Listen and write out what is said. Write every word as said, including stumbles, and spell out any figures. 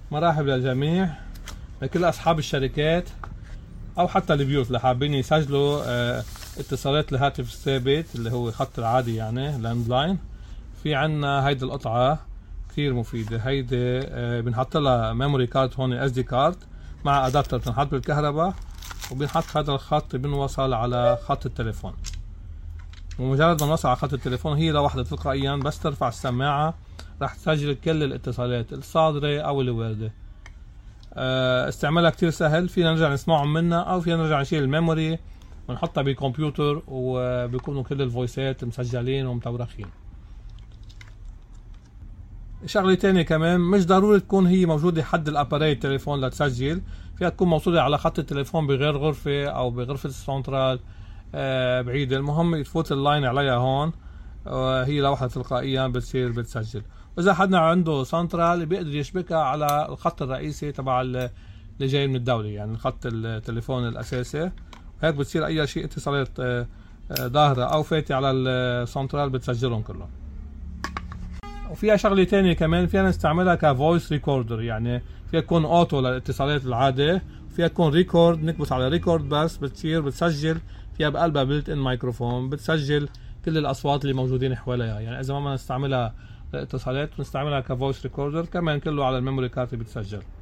مرحب للجميع، لكل أصحاب الشركات أو حتى البيوت اللي حابين يسجلوا اه اتصالات الهاتف الثابت اللي هو خط العادي يعني لاند لاين. في عنا هيدي القطعة كثير مفيدة. هيدي اه بنحط لها ميموري كارد هون اس دي كارد مع ادابتر بنحط بالكهرباء، وبنحط هذا الخط بنوصل على خط التليفون. ومجرد ما نوصل على خط التليفون هي لوحدها تلقائيا بس ترفع السماعة راح تسجل كل الاتصالات الصادرة او الواردة. استعمالها كتير سهل، فينا نرجع نسمعهم منها او فينا نرجع نشيل الميموري ونحطها بالكمبيوتر وبيكونوا كل الفويسات مسجلين ومتورخين. شغلة تانية كمان، مش ضروري تكون هي موجودة حد الاباري التليفون لتسجل، فيها تكون موصولة على خط التليفون بغير غرفة او بغرفة السنترال آه بعيدة. المهم تفوت اللاين عليها هون وهي لوحدها تلقائيا بتصير بتسجل. واذا حدا عنده سنترال بيقدر يشبكها على الخط الرئيسي تبع اللي جاي من الدولة، يعني خط التليفون الاساسي، هيك بتصير اي شيء اتصالات آه ظاهرة او فاتي على السنترال بتسجلهم كلهم. وفيها شغله تانية كمان، فينا نستعملها كفويس ريكوردر، يعني فيها تكون اوتو للاتصالات العادة، فيها تكون ريكورد نكبس على ريكورد بس بتصير بتسجل، فيها بقلبها بلت ان مايكروفون بتسجل كل الاصوات اللي موجودين حواليها. يعني اذا ما بدنا نستعملها للاتصالات بنستعملها كفويس ريكوردر كمان كله على الميموري كارت بتسجل.